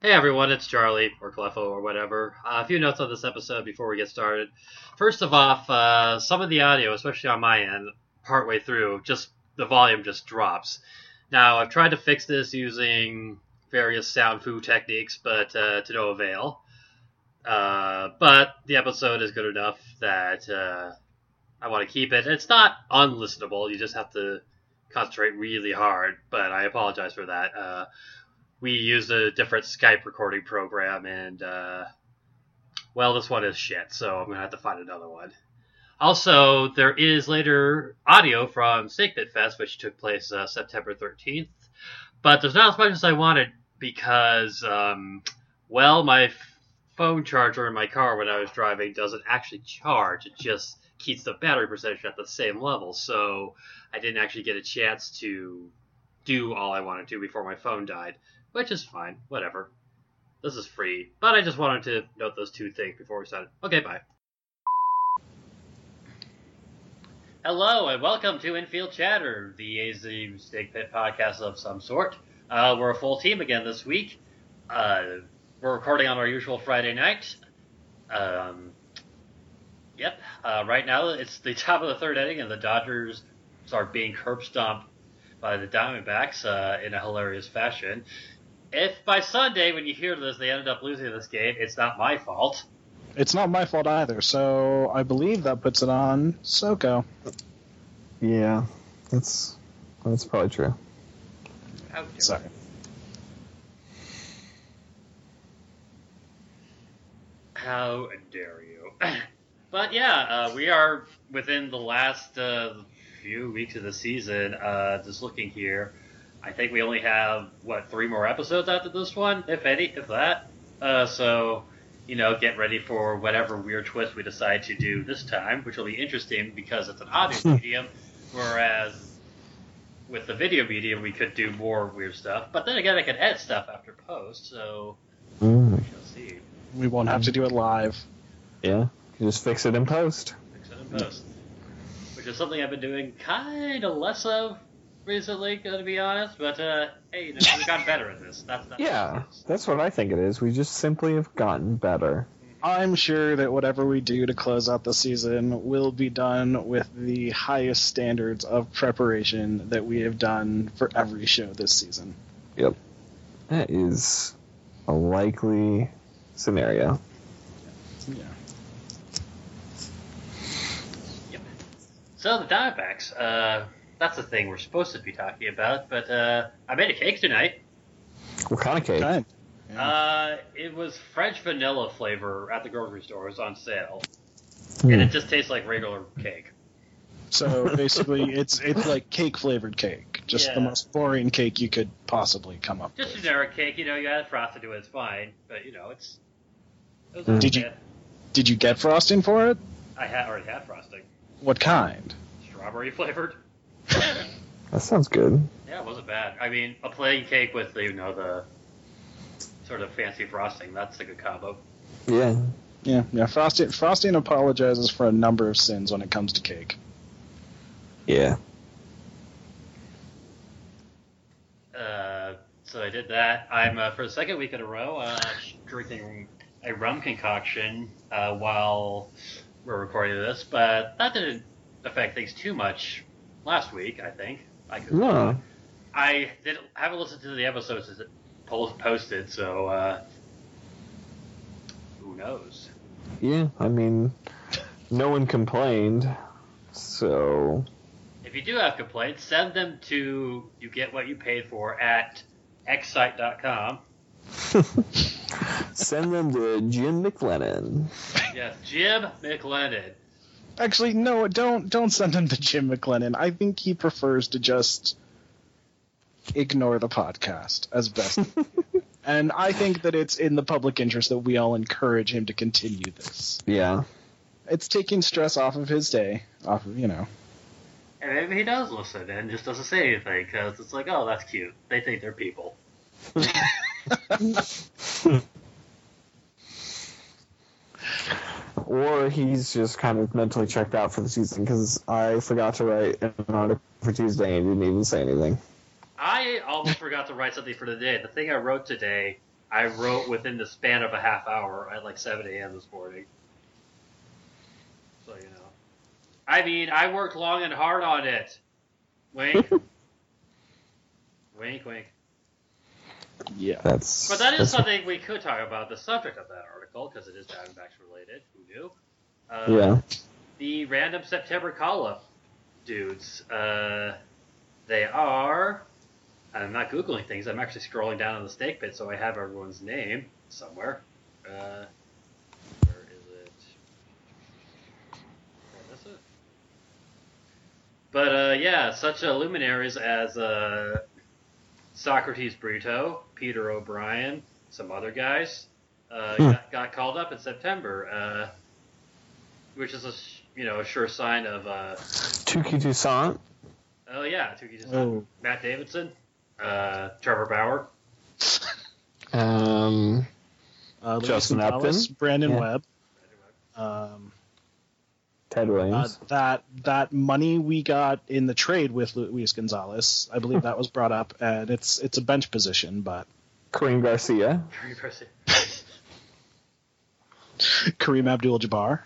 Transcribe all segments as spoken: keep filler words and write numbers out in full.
Hey everyone, it's Charlie, or Clefo, or whatever. Uh, a few notes on this episode before we get started. First of all, uh, some of the audio, especially on my end, partway through, just the volume just drops. Now, I've tried to fix this using various sound foo techniques, but uh, to no avail. Uh, but the episode is good enough that uh, I want to keep it. It's not unlistenable, you just have to concentrate really hard, but I apologize for that. Uh, we used a different Skype recording program, and, uh, well, this one is shit, so I'm going to have to find another one. Also, there is later audio from Snakepit Fest, which took place uh, September thirteenth, but there's not as much as I wanted because, um, well, my phone charger in my car when I was driving doesn't actually charge. It just keeps the battery percentage at the same level, so I didn't actually get a chance to do all I wanted to before my phone died. Which is fine, whatever. This is free, but I just wanted to note those two things before we started. Okay, bye. Hello, and welcome to Infield Chatter, the A Z Snake Pit podcast of some sort. Uh, we're a full team again this week. Uh, we're recording on our usual Friday night. Um, yep, uh, right now it's the top of the third inning, and the Dodgers are being curb stomped by the Diamondbacks uh, in a hilarious fashion. If by Sunday, when you hear this, they ended up losing this game, it's not my fault. It's not my fault either, so I believe that puts it on Soko. Yeah, that's that's probably true. How dare Sorry. How dare you? But yeah, uh, we are within the last uh, few weeks of the season. Uh, just looking here, I think we only have, what, three more episodes after this one, if any, if that. Uh, so, you know, get ready for whatever weird twist we decide to do this time, which will be interesting because it's an audio medium, whereas with the video medium we could do more weird stuff. But then again, I could edit stuff after post, so Mm. we shall see. We won't have to do it live. Yeah, you just fix it in post. Fix it in post. Which is something I've been doing kind of less of recently, to be honest, but uh, hey, you know, we've gotten better at this. That's, that's Yeah, what it is. that's what I think it is. We just simply have gotten better. I'm sure that whatever we do to close out the season will be done with the highest standards of preparation that we have done for every show this season. Yep. That is a likely scenario. Yeah. Yep. So the Diamondbacks, uh, that's the thing we're supposed to be talking about, but uh, I made a cake tonight. What kind of cake? Okay. Yeah. Uh, it was French vanilla flavor at the grocery store. It was on sale. Hmm. And it just tastes like regular cake. So basically, it's it's like cake flavored cake, just the Yeah. most boring cake you could possibly come up Just with. generic cake, you know, you add frosting to it, it's fine. But, you know, it's... It was Mm. Did you- okay. Did you get frosting for it? I had, already had frosting. What kind? Strawberry flavored. That sounds good. Yeah, it wasn't bad. I mean, a plain cake with, the, you know, the sort of fancy frosting, that's a good combo. Yeah. Yeah, yeah. Frosting Frosting apologizes for a number of sins when it comes to cake. Yeah. Uh, so I did that. I'm, uh, for the second week in a row, uh, drinking a rum concoction uh, while we're recording this, but that didn't affect things too much last week, I think. I could No. I didn't haven't listened to the episodes as it post- posted, so uh, who knows? Yeah, I mean, no one complained, so... If you do have complaints, send them to you get what you paid for at xsite dot com. Send them to Jim McLennan. Yes, Jim McLennan. Actually, no, don't don't send him to Jim McLennan. I think he prefers to just ignore the podcast as best. And I think that it's in the public interest that we all encourage him to continue this. Yeah. It's taking stress off of his day, off of, you know. And maybe he does listen and just doesn't say anything because it's like, oh, that's cute. They think they're people. Or he's just kind of mentally checked out for the season because I forgot to write an article for Tuesday and didn't even say anything. I almost forgot to write something for today. The thing I wrote today, I wrote within the span of a half hour at like seven a.m. this morning. So, you know. I mean, I worked long and hard on it. Wink. Wink, wink. Yeah. That's. But that is that's, something we could talk about, the subject of that article, because it is Diamondbacks related. Who knew? Uh, Yeah. The random September call-up dudes. Uh, they are... I'm not Googling things. I'm actually scrolling down on the Snake Pit, so I have everyone's name somewhere. Uh, where is it? Did I miss it? But, uh, yeah, such uh, luminaries as uh, Socrates Brito, Peter O'Brien, some other guys, uh, Hmm. got, got called up in September, uh, which is a sh- you know a sure sign of uh, Tukey Toussaint. oh yeah, Tukey Toussaint, Oh. Matt Davidson, uh, Trevor Bauer, Um. Uh, Luis Justin Gonzalez, Upton. Brandon Yeah. Webb. Um, Ted uh, Williams. that that money we got in the trade with Luis Gonzalez, I believe that was brought up, and it's it's a bench position, but Kareem Garcia. Very impressive. Kareem Abdul-Jabbar.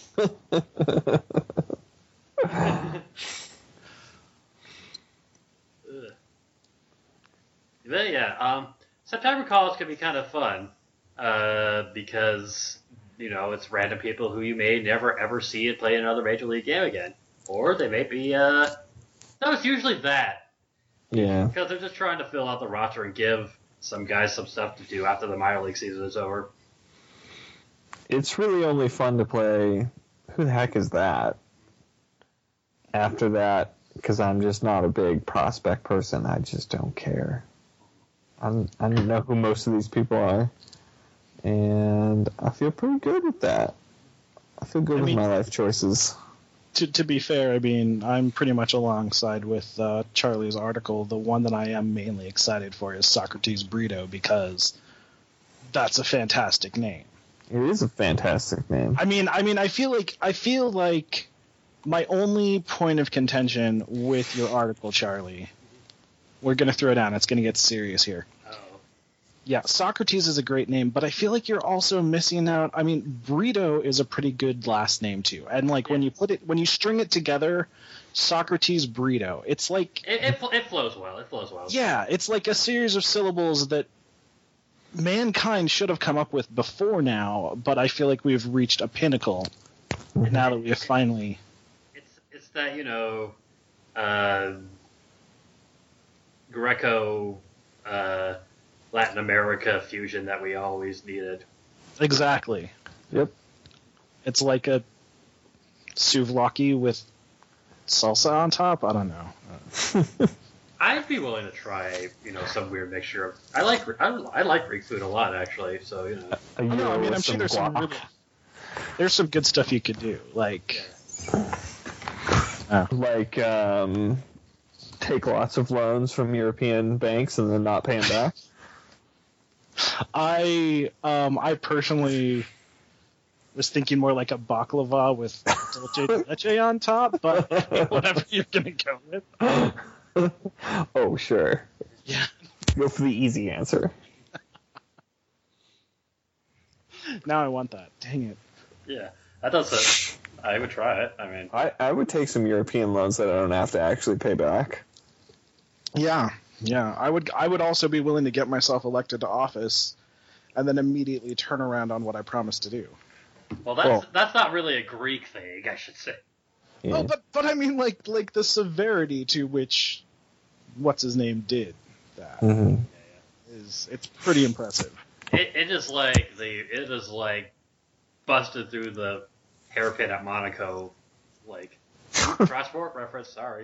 Ugh. But yeah, um, September calls can be kind of fun uh, because you know it's random people who you may never ever see it play another major league game again, or they may be. Uh, no, it's usually that Yeah. because they're just trying to fill out the roster and give some guys some stuff to do after the minor league season is over. It's really only fun to play. Who the heck is that? After that, because I'm just not a big prospect person, I just don't care. I'm, I don't know who most of these people are, and I feel pretty good with that. I feel good I with mean- my life choices. To, to be fair, I mean, I'm pretty much alongside with uh, Charlie's article. The one that I am mainly excited for is Socrates Brito because that's a fantastic name. It is a fantastic name. I mean, I mean, I feel like I feel like my only point of contention with your article, Charlie, we're gonna throw down. It's gonna get serious here. Oh, Yeah, Socrates is a great name, but I feel like you're also missing out. I mean, Brito is a pretty good last name too, and like when you put it, when you string it together, Socrates Brito, it's like it, it it flows well. It flows well. yeah, it's like a series of syllables that mankind should have come up with before now, but I feel like we've reached a pinnacle now that we have finally. It's it's that you know, uh, Greco, uh, Latin America fusion that we always needed. Exactly. Yep. It's like a souvlaki with salsa on top. I don't know. I'd be willing to try, you know, some weird mixture of. I like I, I like Greek food a lot actually. So you know, A I, know, euro I mean, with I'm sure there's some guac. really, there's some good stuff you could do. Like, Like, um, take lots of loans from European banks and then not pay them back. I um I personally was thinking more like a baklava with dulce de leche on top, but whatever you're gonna go with. Oh, sure. Yeah. Go for the easy answer. Now I want that. Dang it. yeah, that does it. I would try it. I mean, I, I would take some European loans that I don't have to actually pay back. Yeah, yeah. I would I would also be willing to get myself elected to office and then immediately turn around on what I promised to do. well, that's Well- that's not really a Greek thing, I should say. Yeah. Oh, but but I mean like like the severity to which what's his name did that hmm is it's pretty impressive. It, it is like the it is like busted through the hairpin at Monaco, like Strasbourg reference. Sorry.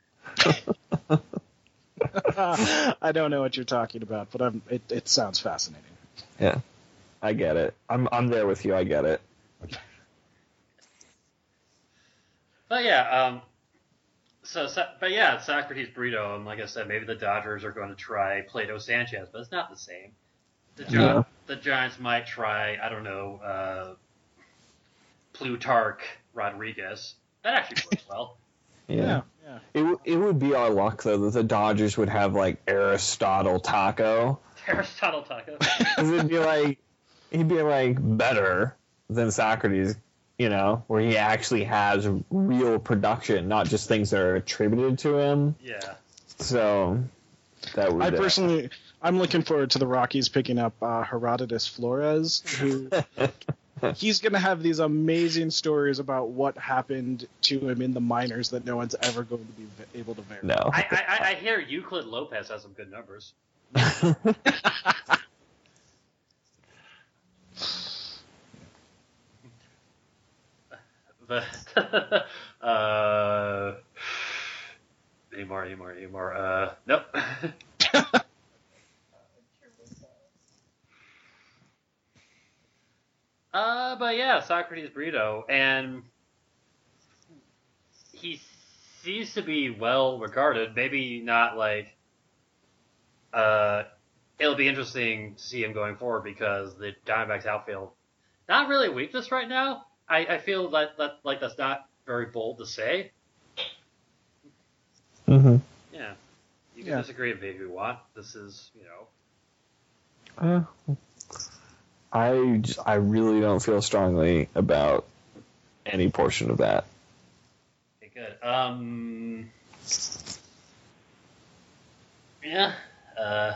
I don't know what you're talking about, but I'm, it, it sounds fascinating. Yeah. I get it. I'm I'm there with you. I get it. But yeah, um, so, so but yeah, it's Socrates Brito, and like I said, maybe the Dodgers are going to try Plato Sanchez, but it's not the same. The, Gi- Yeah. the Giants might try, I don't know, uh, Plutarch Rodriguez. That actually works well. Yeah. yeah. It, w- it would be our luck, though, that the Dodgers would have, like, Aristotle Taco Aristotle Taco. Because it'd be like, he'd be like better than Socrates, you know, where he actually has real production, not just things that are attributed to him. Yeah. So that would. I uh, personally, I'm looking forward to the Rockies picking up uh, Herodotus Flores, who he's going to have these amazing stories about what happened to him in the minors that no one's ever going to be v- able to verify. No. I, I, I hear Euclid Lopez has some good numbers. But uh, any more? Any more? Any more? Uh, nope. uh, but yeah, Socrates Brito, and he seems to be well regarded. Maybe not like. Uh, it'll be interesting to see him going forward because the Diamondbacks outfield not really a weakness right now. I, I feel that, that like that's not very bold to say. Mm-hmm. Yeah, you can Yeah. disagree with me if you want. This is, you know. Uh, I just, I really don't feel strongly about any portion of that. Okay, good. Um. Yeah. Uh.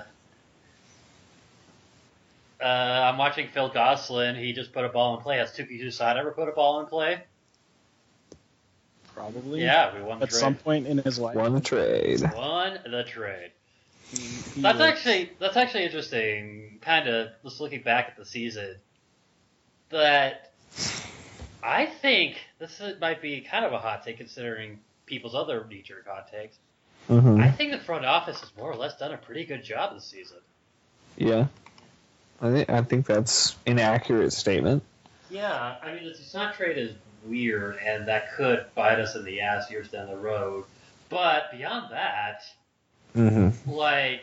Uh, I'm watching Phil Gosselin. He just put a ball in play. Has Tuki Toussaint ever put a ball in play? Probably. Yeah, we won the At trade. some point in his life. Won the trade. Won the trade. He, he That's was- actually that's actually interesting. Kind of just looking back at the season, that I think this is, might be kind of a hot take considering people's other knee-jerk hot takes. Mm-hmm. I think the front office has more or less done a pretty good job this season. Yeah. I think I think that's an accurate statement. Yeah, I mean the Toussaint trade is weird, and that could bite us in the ass years down the road. But beyond that, Mm-hmm. like,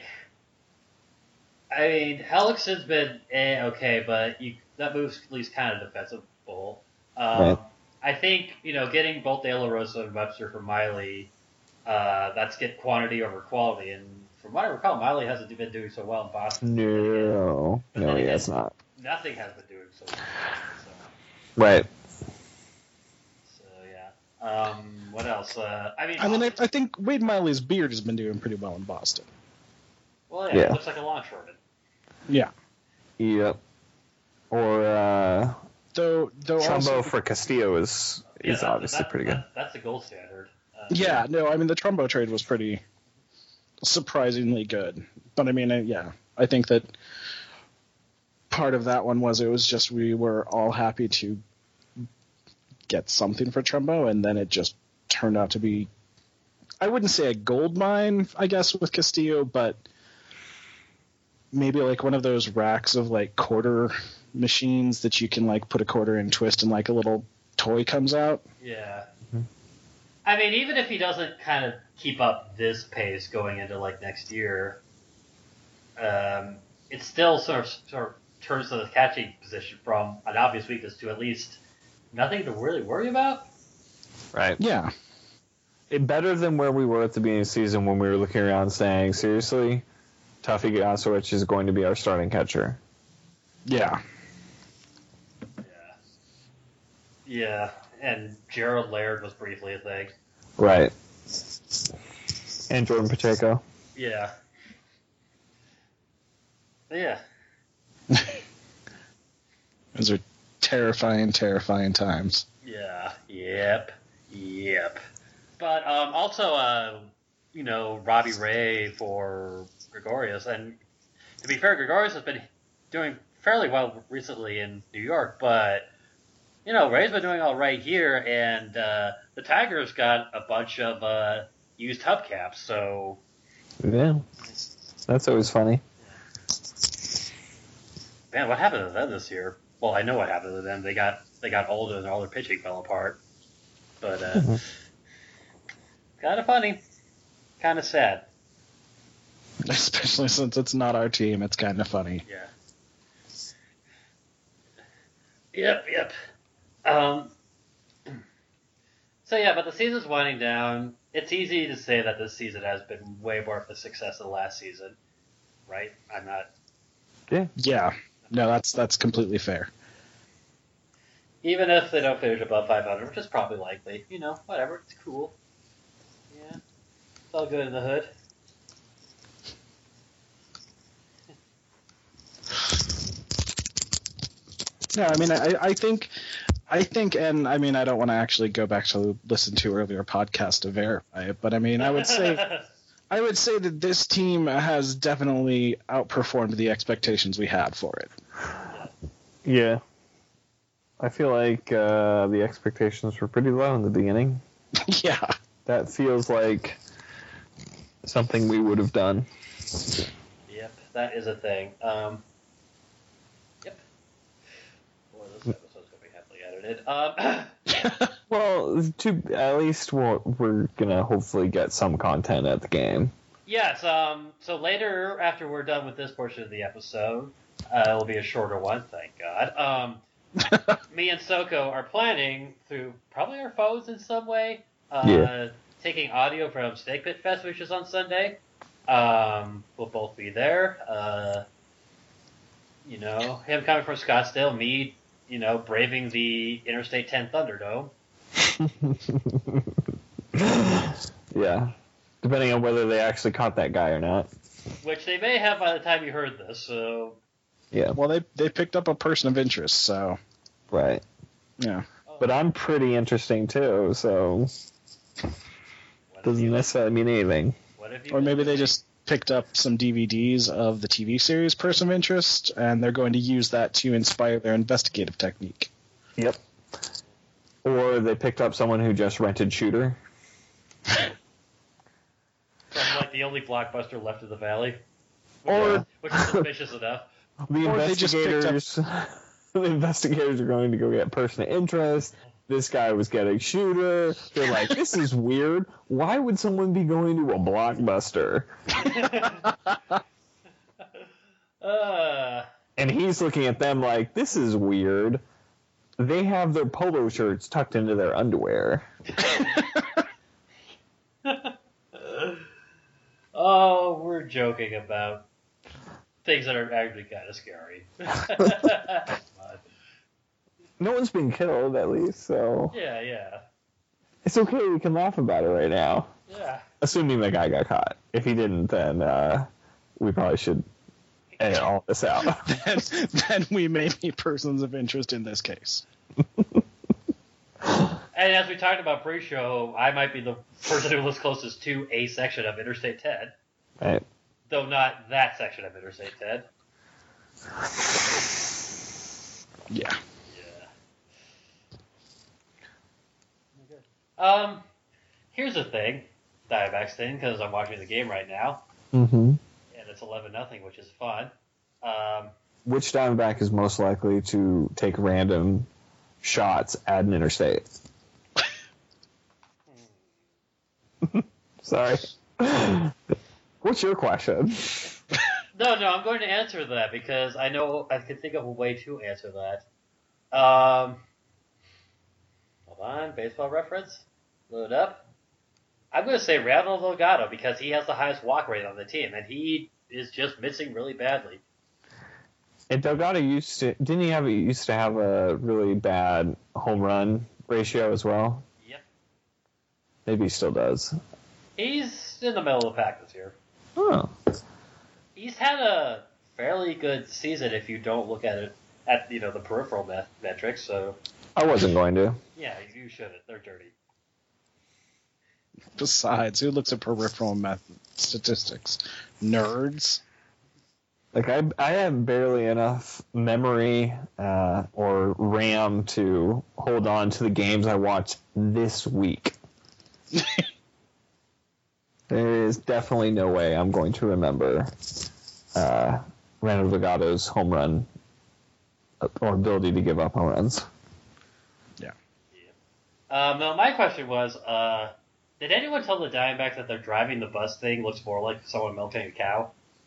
I mean, Hellickson's been eh, okay, but you, that move's at least kind of defensible. Um, Right. I think, you know, getting both De La Rosa and Webster for Miley, uh, that's get quantity over quality. And from what I recall, Miley hasn't been doing so well in Boston. No. But No, then he again, has not. Nothing has been doing so well. So, Right. so yeah. Um, what else? Uh, I mean, I mean, I, I think Wade Miley's beard has been doing pretty well in Boston. well, yeah, Yeah. it looks like a launch rocket. Yeah. Yep. Or uh, Though, though Trumbo also, for Castillo is Yeah, is that- obviously that- pretty good. that- that's the gold standard. Uh, yeah, no, I mean the Trumbo trade was pretty surprisingly good. But I mean, I, yeah, I think that part of that one was it was just we were all happy to get something for Trumbo, and then it just turned out to be, I wouldn't say a gold mine, I guess, with Castillo, but maybe like one of those racks of like quarter machines that you can like put a quarter in, twist, and like a little toy comes out. Yeah. Mhm. I mean, even if he doesn't kind of keep up this pace going into like next year, um, it still sort of sort of turns to the catching position from an obvious weakness to at least nothing to really worry about. Right. Yeah. It, better than where we were at the beginning of the season when we were looking around saying, seriously, Tuffy Gasowicz is going to be our starting catcher. Yeah. Yeah. Yeah. And Gerald Laird was briefly a thing. Right. And Jordan Pacheco. Yeah. Yeah. Those are terrifying, terrifying times. Yeah. Yep. Yep. But um, also, uh, you know, Robbie Ray for Gregorius, and to be fair, Gregorius has been doing fairly well recently in New York, but you know, Ray's been doing all right here, and uh, the Tigers got a bunch of uh, used hubcaps, so Yeah. That's always funny. man, what happened to them this year? Well, I know what happened to them. They got they got older and all their pitching fell apart. But uh, Mhm. kind of funny, kind of sad. Especially since it's not our team, it's kind of funny. Yeah. Yep, yep. Um. So yeah, but the season's winding down. It's easy to say that this season has been way more of a success than last season, right? I'm not Yeah. Yeah. No, that's that's completely fair. Even if they don't finish above five hundred, which is probably likely. You know, whatever. It's cool. Yeah. It's all good in the hood. Yeah, I mean, I, I think, I think, and I mean, I don't want to actually go back to listen to earlier podcast to verify it, but I mean, I would say, I would say that this team has definitely outperformed the expectations we had for it. Yeah. I feel like uh, the expectations were pretty low in the beginning. Yeah. That feels like something we would have done. Yep, that is a thing. Um, yep. Boy, this episode's going to be heavily edited. Um, Well, to at least we're, we're gonna hopefully get some content at the game. yes, um, so later, after we're done with this portion of the episode, uh, it'll be a shorter one, thank God. Um, me and Soko are planning, through probably our phones in some way, uh, Yeah. taking audio from Snake Pit Fest, which is on Sunday. Um, we'll both be there. Uh, you know, him coming from Scottsdale, me, you know, braving the Interstate ten Thunderdome. Yeah. Depending on whether they actually caught that guy or not. Which they may have by the time you heard this, so... Yeah. Well, they they picked up a person of interest, so Right. yeah. But I'm pretty interesting too, so What doesn't if you- necessarily mean anything. what if you Or maybe been they doing? just picked up some D V Ds of the T V series Person of Interest, and they're going to use that to inspire their investigative technique. Yep. Or they picked up someone who just rented Shooter. From, like, the only blockbuster left in the valley. Which Or- is, which is suspicious enough. The Or they just picked up- investigators the investigators are going to go get person of interest. This guy was getting Shooter. They're like, this is weird. Why would someone be going to a Blockbuster? uh, And he's looking at them like, this is weird. They have their polo shirts tucked into their underwear. oh, we're joking about things that are actually kind of scary. No one's been killed, at least, so yeah, yeah, it's okay. We can laugh about it right now. yeah. Assuming the guy got caught. If he didn't, then uh, we probably should edit all this out. then, then we may be persons of interest in this case. And as we talked about pre-show, I might be the person who lives closest to a section of Interstate ten, Right. though not that section of Interstate ten. Yeah. Yeah. Um, here's the thing, Diamondbacks thing, because I'm watching the game right now, Mm-hmm. and it's eleven nothing, which is fun. Um, Which Diamondback is most likely to take random shots at an interstate? Sorry. What's your question? no, no, I'm going to answer that because I know I can think of a way to answer that. Um, hold on, baseball reference, load up. I'm going to say Randall Delgado because he has the highest walk rate on the team, and he is just missing really badly. And Delgado used to didn't he have he used to have a really bad home run ratio as well? Yep. Maybe he still does. He's in the middle of the pack this year. Oh. He's had a fairly good season if you don't look at it at you know the peripheral met- metrics. So I wasn't going to. yeah, you shouldn't. They're dirty. Besides, who looks at peripheral method statistics? Nerds. Like I, I have barely enough memory uh, or RAM to hold on to the games I watched this week. There is definitely no way I'm going to remember uh, Randall Delgado's home run or ability to give up home runs. Um, no, my question was, uh, did anyone tell the Diamondbacks that their driving the bus thing looks more like someone milking a cow?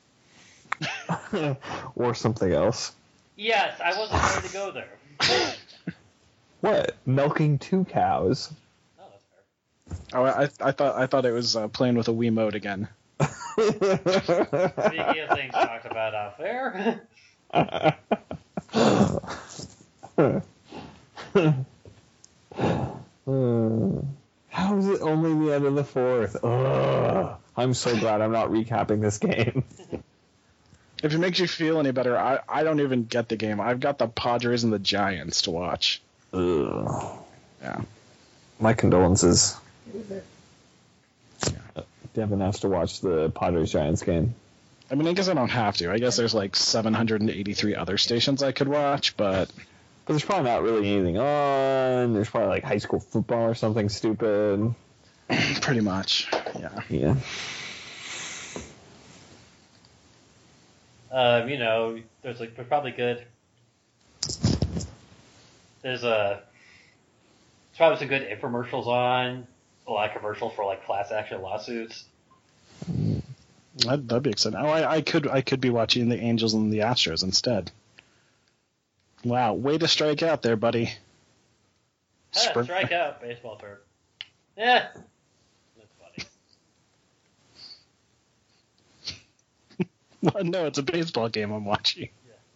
Or something else. Yes, I wasn't going to go there. What? Milking two cows? No, that's fair. Oh, I, I thought I thought it was uh, playing with a Wiimote again. Speaking of things talked about off air, How is it only the end of the fourth? Ugh. I'm so glad I'm not recapping this game. If it makes you feel any better, I, I don't even get the game. I've got the Padres and the Giants to watch. Ugh. Yeah. My condolences. Yeah. Devin has to watch the Padres Giants game. I mean, I guess I don't have to. I guess there's like seven hundred eighty-three other stations I could watch, but... But there's probably not really anything on. There's probably like high school football or something stupid. Pretty much, yeah. Yeah. Um, you know, there's like there's probably good. There's a. There's probably some good infomercials on. A lot of commercials for like class action lawsuits. That'd, that'd be exciting. Oh, I, I could I could be watching the Angels and the Astros instead. Wow, way to strike out there, buddy. Huh, Spur- strike out, baseball term. Yeah, that's funny. Well, no, it's a baseball game I'm watching.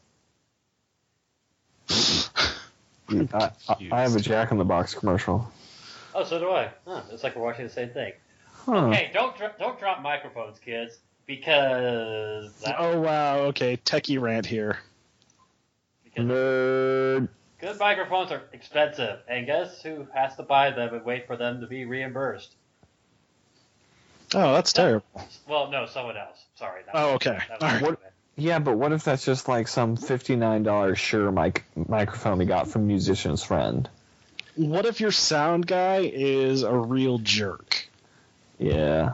Yeah. I, I, I have a Jack in the Box commercial. Oh, so do I. Huh, it's like we're watching the same thing. Huh. Okay, don't dro- don't drop microphones, kids, because that, Oh, wow, okay, techie rant here. because Nerd. good microphones are expensive, and guess who has to buy them and wait for them to be reimbursed? Oh, that's terrible. Well, no, someone else. Sorry. Not Oh, me. okay. That was All right. stupid. Yeah, but what if that's just like some fifty-nine dollars Shure mic- microphone he got from Musician's Friend? What if your sound guy is a real jerk? Yeah.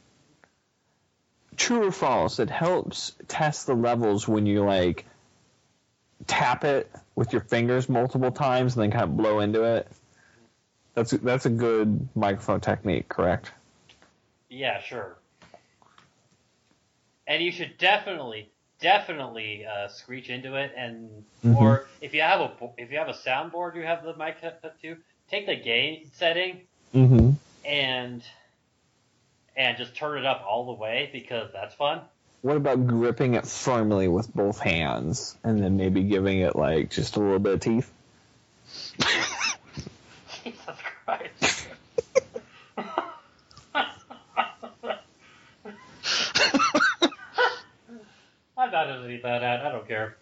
True or false? It helps test the levels when you like tap it with your fingers multiple times and then kind of blow into it. That's that's a good microphone technique, correct? Yeah, sure. And you should definitely, definitely uh, screech into it, and Mhm. or if you have a bo- if you have a soundboard, you have the mic hooked up to, take the gain setting Mm-hmm. and and just turn it up all the way because that's fun. What about gripping it firmly with both hands and then maybe giving it like just a little bit of teeth? Jesus Christ. I'm not going to leave that out. I don't care.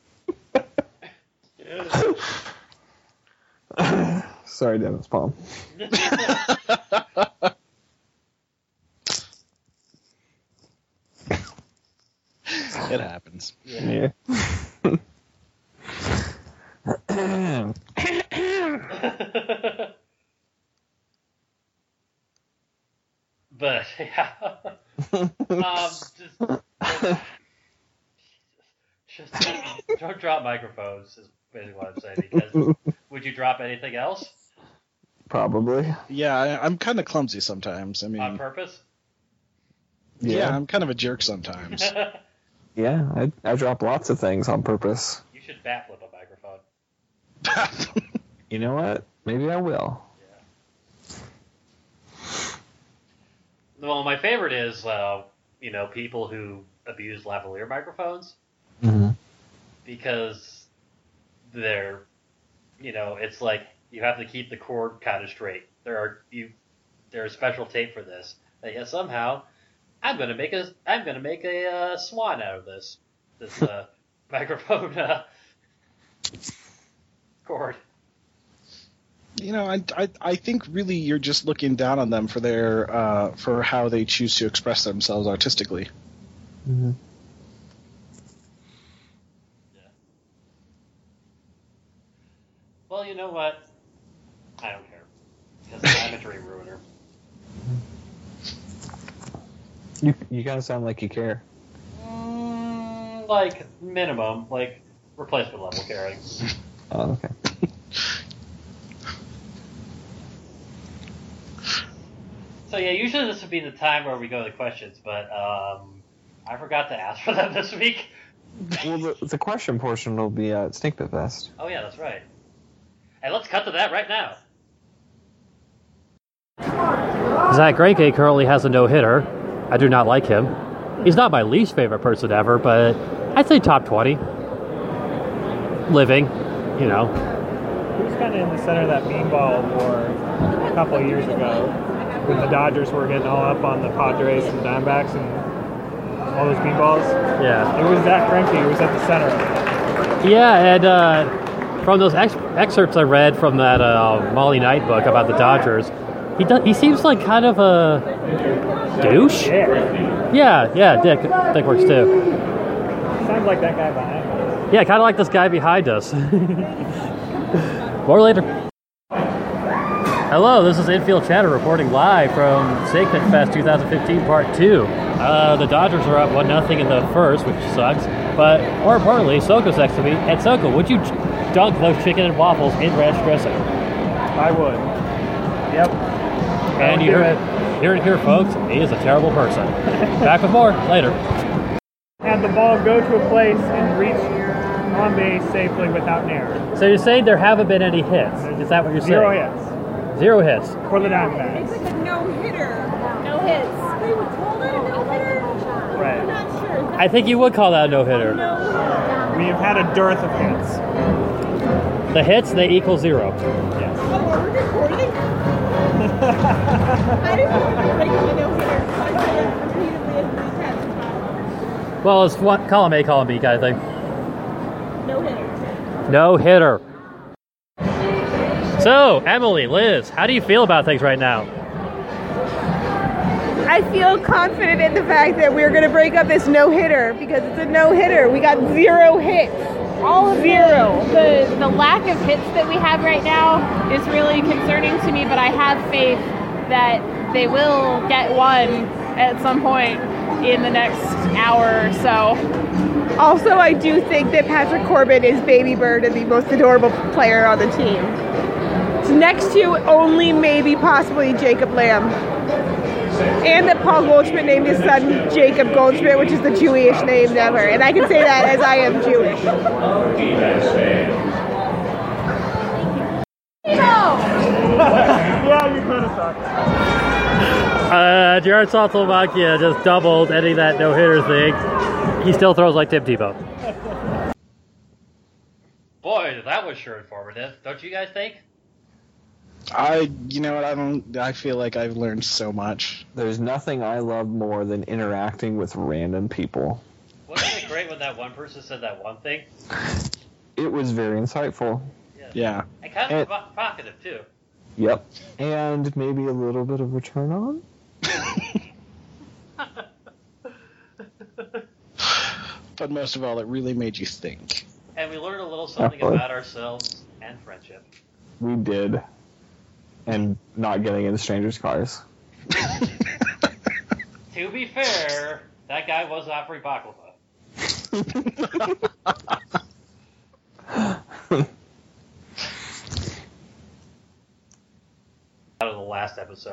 Sorry, Dennis Palm. It happens. Yeah. Yeah. But yeah, um, just, just don't drop microphones. Is basically what I'm saying. Because would you drop anything else Probably. Yeah, I, I'm kind of clumsy sometimes. I mean, on purpose? yeah. Yeah. I'm kind of a jerk sometimes. Yeah, I, I drop lots of things on purpose. You should backflip a microphone. You know what? Maybe I will. Well, my favorite is, uh, you know, people who abuse lavalier microphones Mm-hmm. because they're, you know, it's like you have to keep the cord kind of straight. There are you, there's special tape for this. That yet somehow, I'm gonna make a, I'm gonna make a uh, swan out of this, this uh, microphone uh, cord. You know, I, I I think really you're just looking down on them for their uh, for how they choose to express themselves artistically. Mm-hmm. Well, you know what? I don't care because I'm a dream ruiner. You you kind of sound like you care. Mm, like minimum, like replacement level caring. Oh, okay. So yeah, usually this would be the time where we go to the questions, but um, I forgot to ask for them this week. Well, the, the question portion will be at Snake Pit Fest. Oh yeah, that's right. Hey, let's cut to that right now. Zach Greinke currently has a no-hitter. I do not like him. He's not my least favorite person ever, but I'd say top twenty. living, you know. He was kind of in the center of that beanball war a couple of years ago when the Dodgers were getting all up on the Padres and Diamondbacks and all those beanballs. Yeah. It was Zach Greinke who was at the center of it. Yeah, and uh, from those ex- excerpts I read from that uh, Molly Knight book about the Dodgers, he does, he seems like kind of a douche. Yeah. Yeah, yeah, Dick, Dick works too. Sounds like that guy behind us. Yeah, kind of like this guy behind us. More later. Hello, this is Infield Chatter reporting live from Sacred Fest twenty fifteen Part two. Uh, the Dodgers are up one nothing in the first, which sucks. But more importantly, Soko's next to me. And Soko, would you dunk those chicken and waffles in ranch dressing? I would. Yep. And you heard it, hear it here, folks. He is a terrible person. Back with more later. Had the ball go to a place and reach on base safely without an error. So you're saying there haven't been any hits? Is that what you're Zero saying? hits Zero hits. for the Diamondbacks. It's like a no-hitter. No hits. They would call it a no-hitter? Right. I'm not sure. I think you would call that a no-hitter. No. We have had a dearth of hits. The hits, they equal zero. Yes. Oh, are we recording? I didn't know we were breaking a no-hitter. I said it repeatedly as many times as possible. Well, it's one, column A, column B kind of thing. No-hitter. No hitter. So, Emily, Liz, how do you feel about things right now? I feel confident in the fact that we're going to break up this no-hitter because it's a no-hitter. We got zero hits. All of Zero. The, the lack of hits that we have right now is really concerning to me, but I have faith that they will get one at some point in the next hour or so. Also, I do think that Patrick Corbin is Baby Bird and the most adorable player on the team. It's next to only maybe possibly Jacob Lamb. And that Paul Goldschmidt named his son Jacob Goldschmidt, which is the Jewish name ever. And I can say that as I am Jewish. Yeah, you could have talked. Uh, Jared Saltamakia just doubled ending that no-hitter thing. He still throws like Tim Tebow. Boy, that was sure informative. Don't you guys think? I, you know what, I don't, I feel like I've learned so much. There's nothing I love more than interacting with random people. Wasn't it great when that one person said that one thing? It was very insightful. Yeah. And kind of provo- provocative, too. Yep. And maybe a little bit of a turn on. But most of all, it really made you think. And we learned a little something Uh-oh. about ourselves and friendship. We did. And not getting in strangers' cars. To be fair, that guy was offering baklava. Out of the last episode.